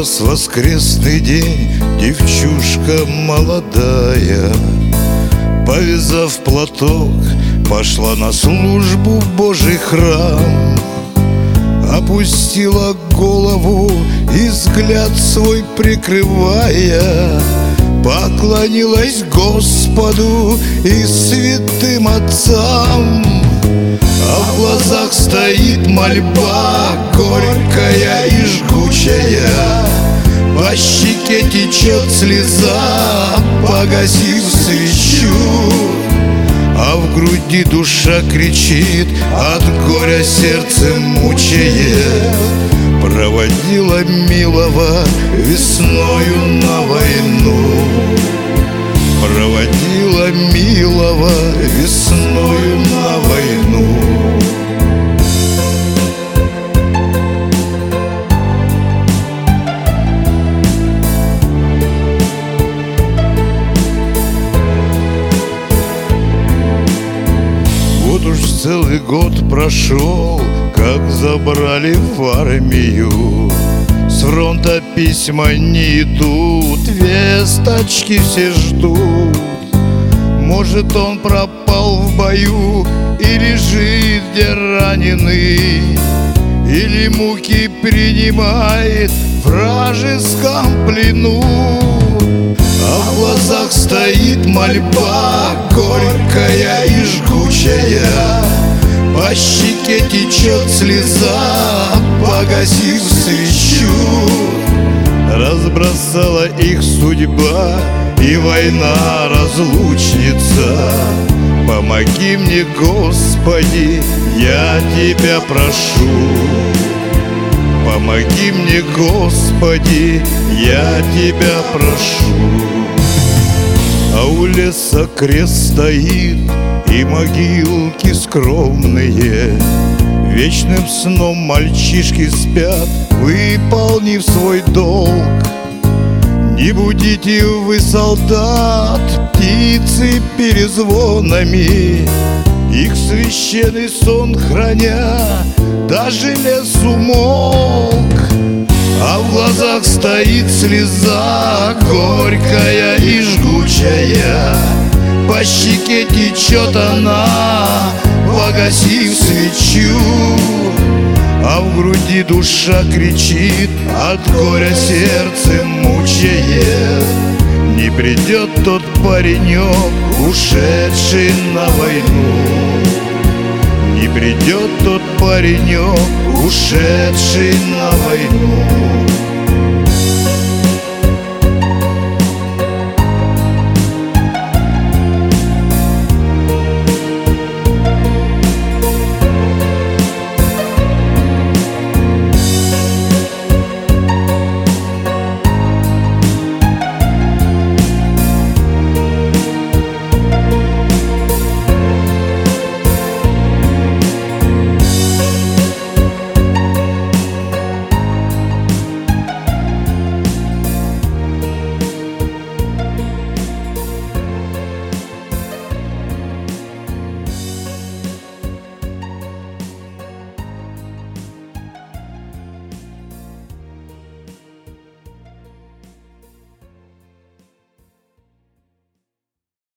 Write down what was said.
Рос воскресный день, девчушка молодая, повязав платок, пошла на службу в Божий храм. Опустила голову и взгляд свой прикрывая, поклонилась Господу и святым отцам. А в глазах стоит мольба, горькая и жгучая, по щеке течет слеза, погасив свечу. А в груди душа кричит, от горя сердце мучает. Проводила милого весною на войну, проводила милого весною на войну. Вот уж целый год прошел, как забрали в армию. С фронта письма не идут, весточки все ждут. Может, он пропал в бою и лежит где раненый, или муки принимает в вражеском плену. А в глазах стоит мольба, горькая и жгучая, по щеке течет слеза, погасив свечу. Разбросала их судьба и война разлучница. Помоги мне, Господи, я Тебя прошу. Помоги мне, Господи, я Тебя прошу. А у леса крест стоит и могилки скромные, вечным сном мальчишки спят, выполнив свой долг. Не будите вы, солдат, птицы перезвонами, их священный сон храня, даже лес умолк. А в глазах стоит слеза, горькая и жгучая, по щеке течет она, погасив свечу. А в груди душа кричит, от горя сердце мучает. Не придет тот паренек, ушедший на войну. Не придет тот паренек, ушедший на войну.